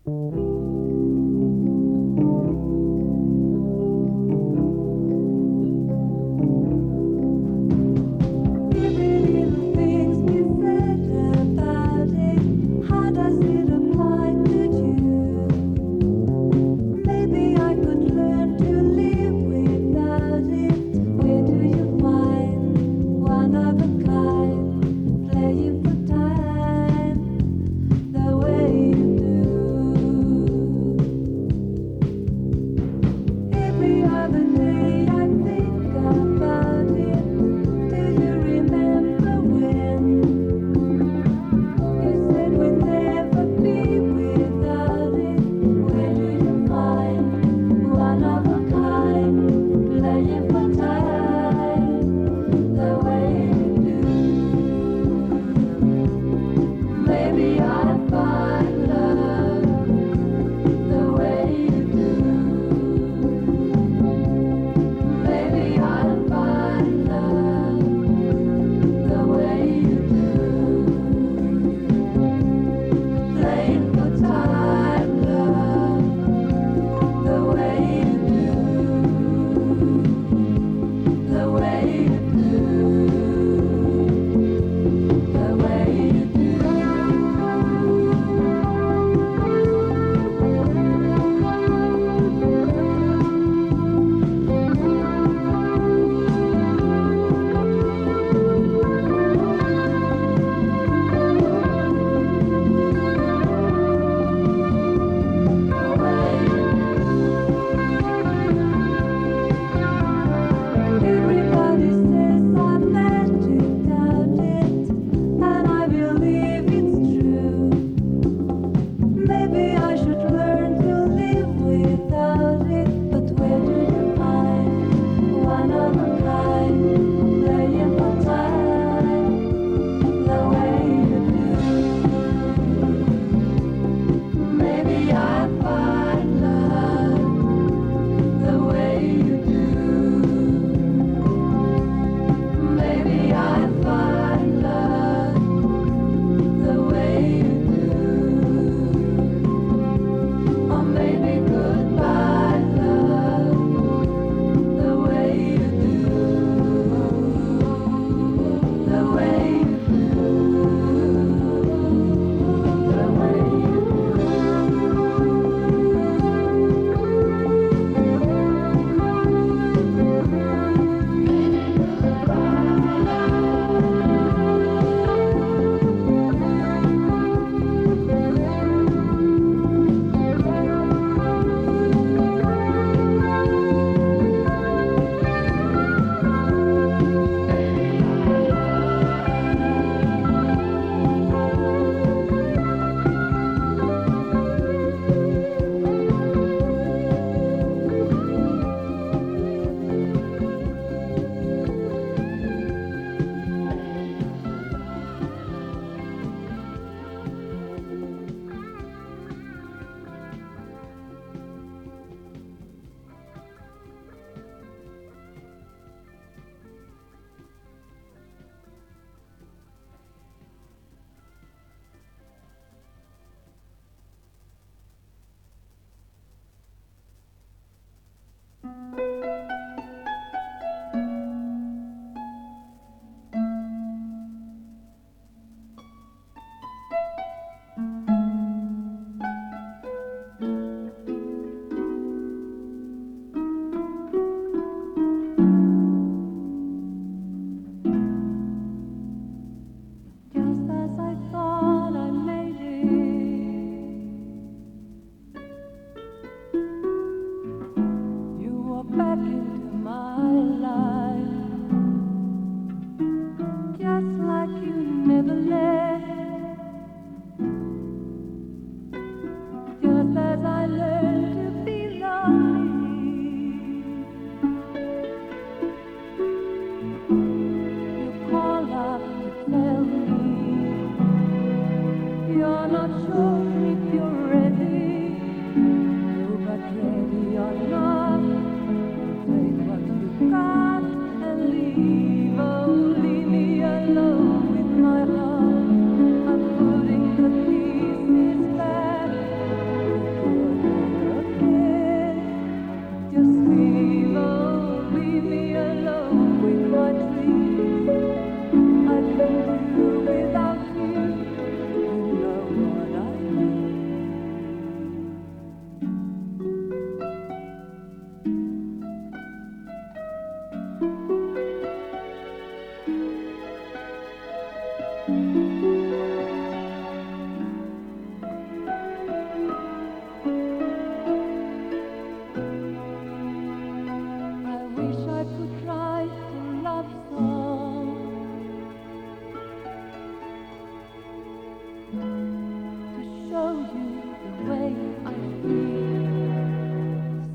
Playing for time the way you do.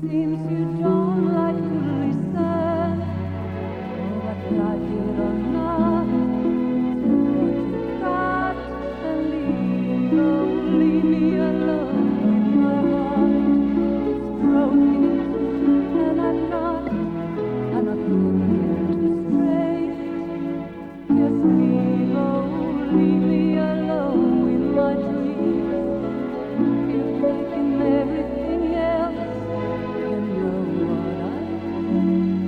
seems you don't like to listen. Oh, but like it or not, take what you got and leave. Oh, leave me alone with my heart. It's broken and I'm not putting it straight. Just leave, oh, leave me alone with my dreams. You've taken everything else, you know what I mean.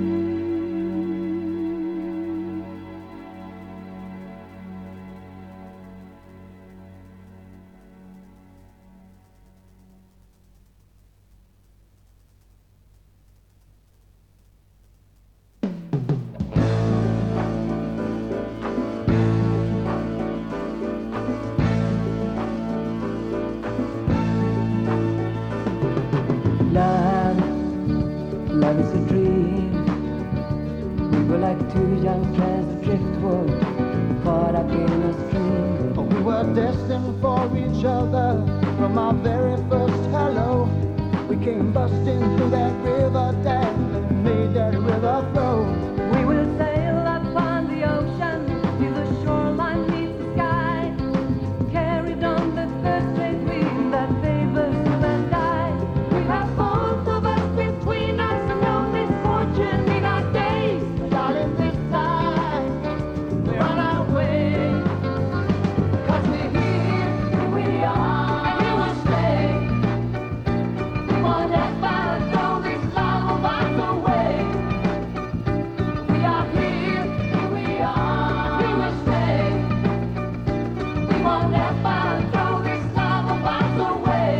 Love is a dream. We were like two young strands of driftwood caught up in a stream. We were destined for each other from our very first hello. We came busting through that river dam and made that river flow. We will sail upon the ocean till the shoreline meets the sky, carried on the first great wind that favors you and I. We have both of us between us and no misfortune in our days. Darling, this time we're on our way. 'Cause we're here we are, and we will stay. We won't ever throw this love of ours away. We are here we are, we will stay. We won't ever throw this love of ours away.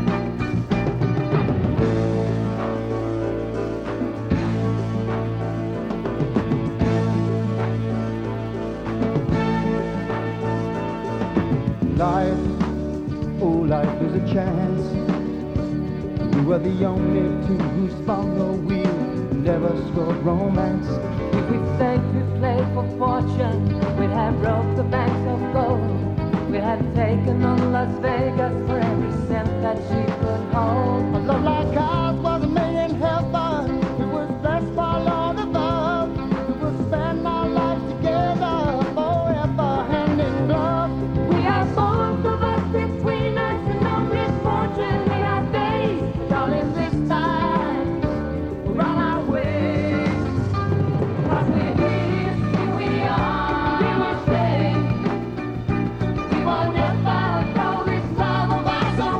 Life, oh, life is a chance. We were the only two who spun the wheel, never scored romance. If we think we play for fortune, we'd have broke the banks of gold. We'd have taken on Las Vegas for every cent that she could hold. A love like ours was made in heaven. We were blessed by Lord above. We would spend our lives together forever, hand in glove. We have both of us between us and no misfortune in our days. Darling, this time we're on our way. 'Cause we're here we are, we will stay. We won't ever throw this love of ours away.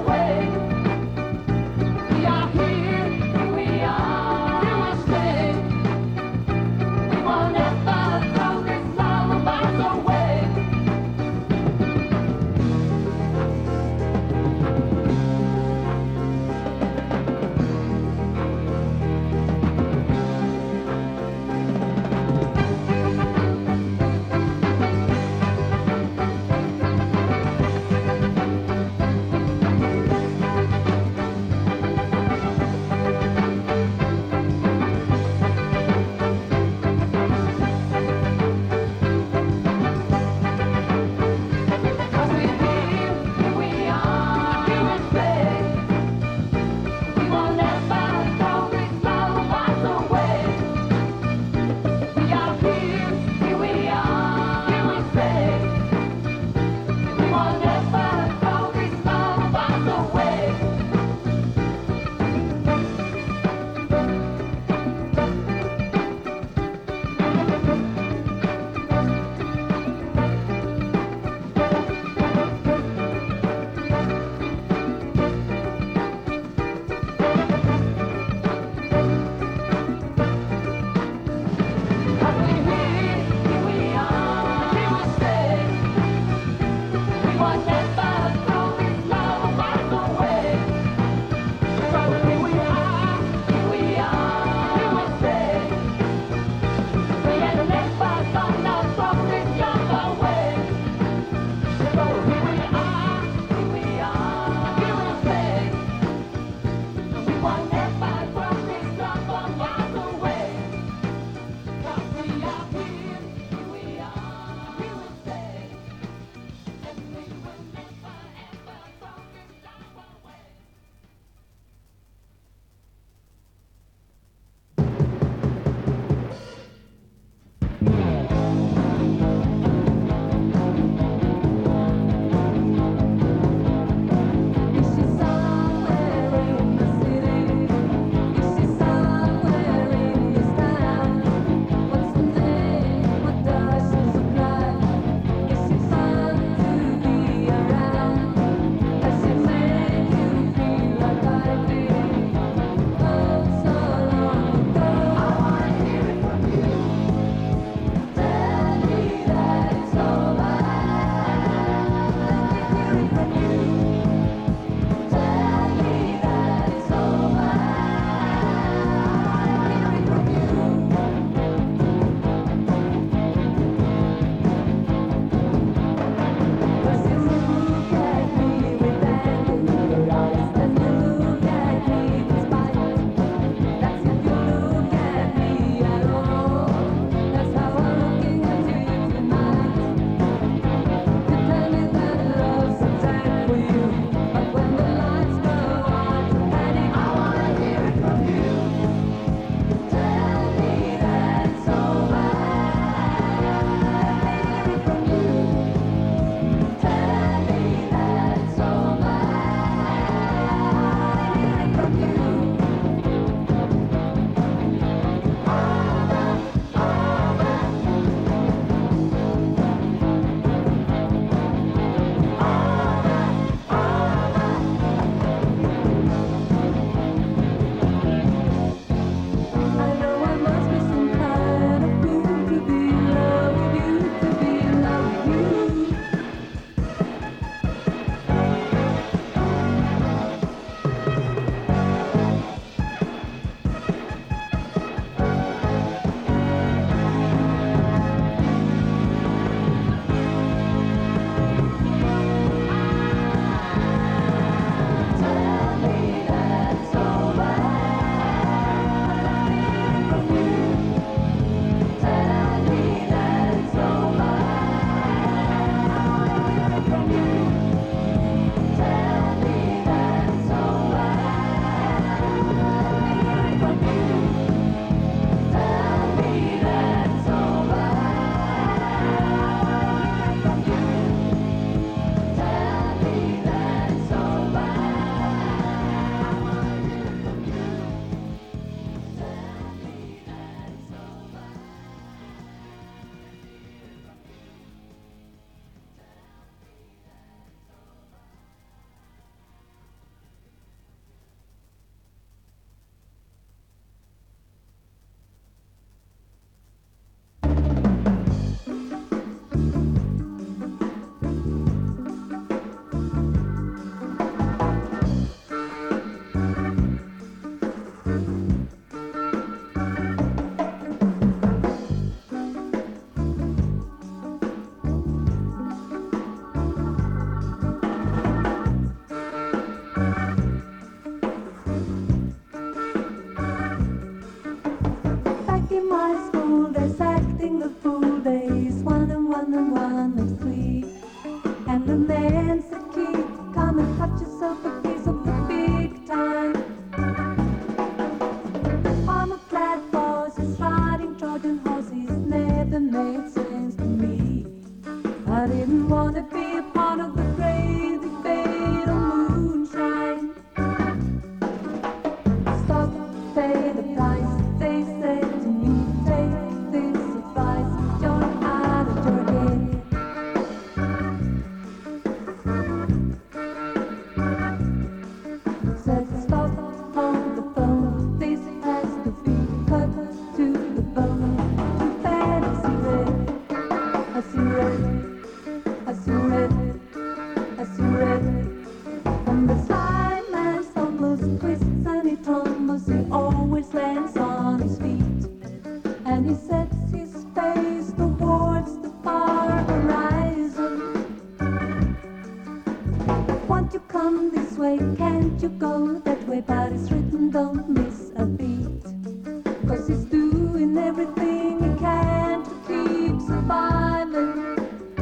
can't you go that way? But it's written, don't miss a beat. 'Cause he's doing everything he can to keep surviving.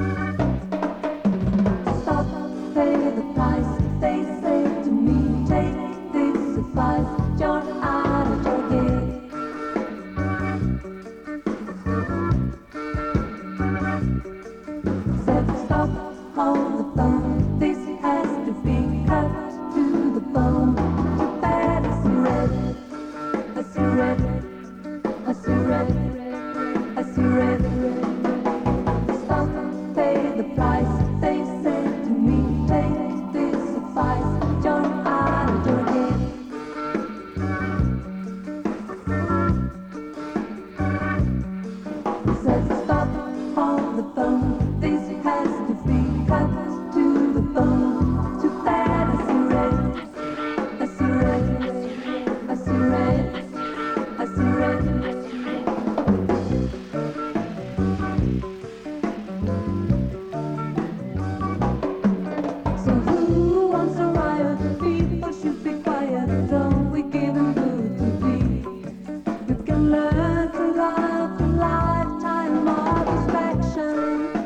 Stop, pay the price. They say to me, take this advice. You're out of your gig. Said stop, hold the phone. This has to be cut to the bone. Too bad it's red, it's red, it's red, it's red. Stop, pay the price. They said to me, take this advice. You're out of your head. Said stop, hold the phone. This has to be cut to the bone. Too bad it's red, it's red, it's red, it's red. So who wants a riot? People should be quiet. Don't we give them good to be? You can learn to love a lifetime of distraction.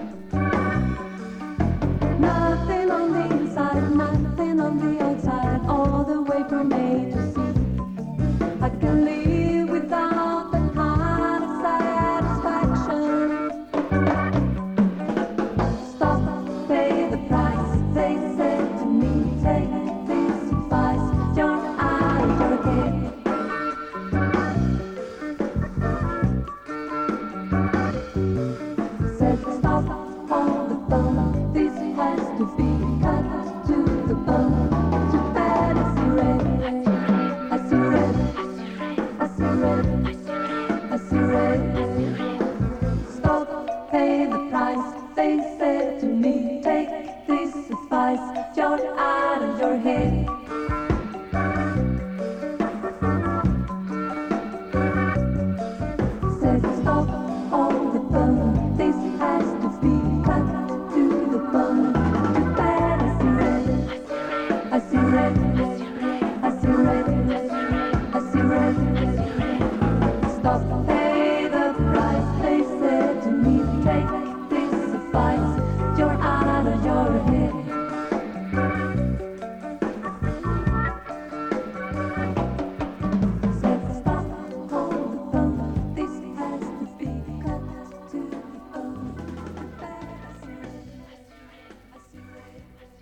Nothing on the inside, nothing on the outside, all the way from A to Z. I can live without that kind of satisfaction. Stop, pay the price. They said to me, take this advice. You're out of your head. Said stop, hold the phone. This has to be cut to the bone. Too bad it's red, it's red, it's red, it's red. Stop, pay the price. They said to me, take this advice. You're out of your head. Said stop, hold the phone. This has to be cut to the bone. Too bad it's red, it's red, it's red, it's red. Stop, pay the price. They said to me, take this advice. You're out of your head. Said stop, hold the phone. This has to be cut to the bone. Too bad it's red, it's red,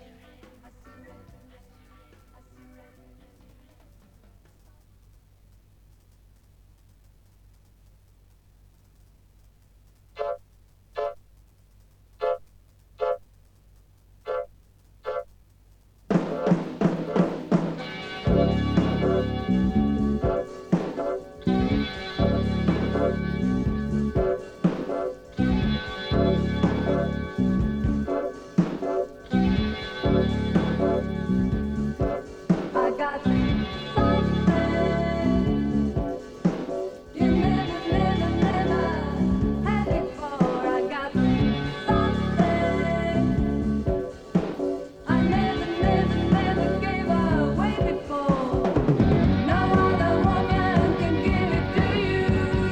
I got something you never, never, never had before. I got something I never, never, never gave away before. No other woman can give it to you.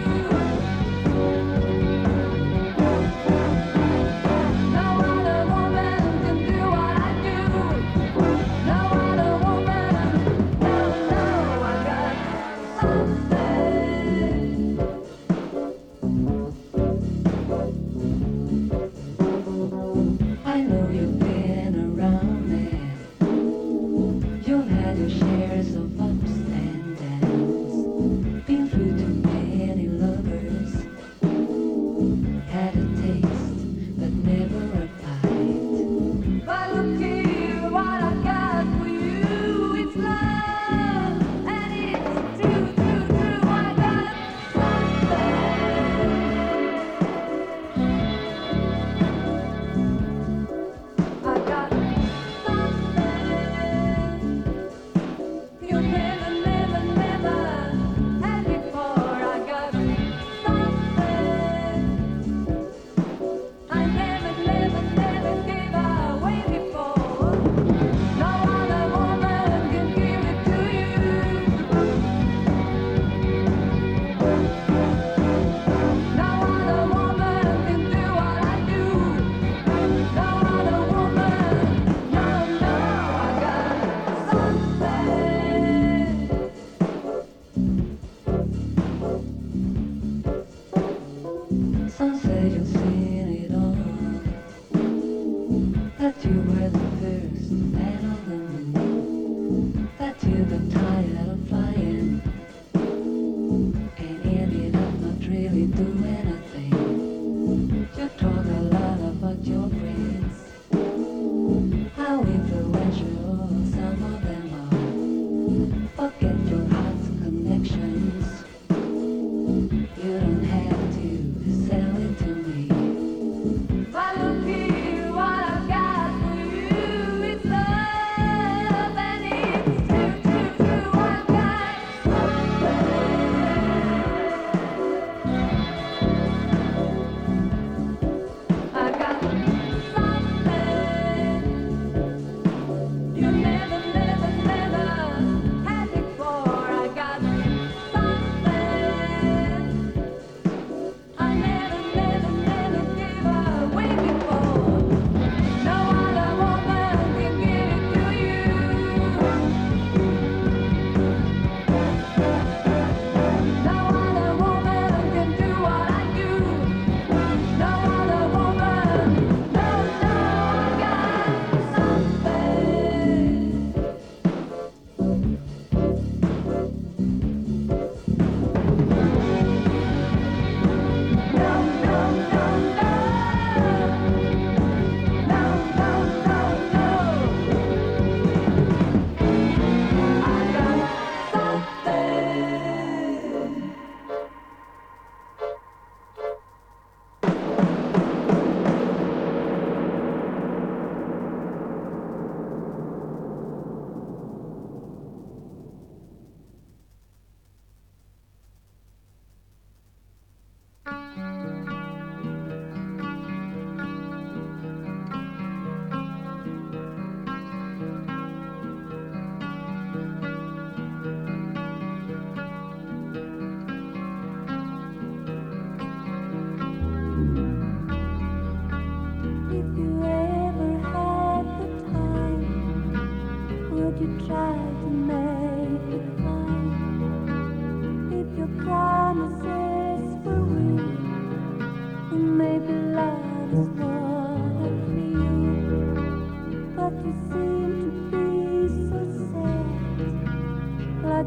No other woman can do what I do. No other woman, no, no, I got something. I know you've been around there. You've had your shares of ups and downs. Been through too many lovers. Had a taste, but never a bite. But look here, what I got for you, it's love, and it's true, true, true. I got something. I got something you never,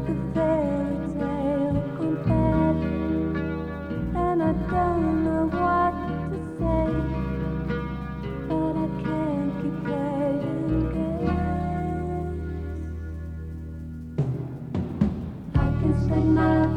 a fairy tale compared, and I don't know what to say, but I can't keep playing games. I can spend my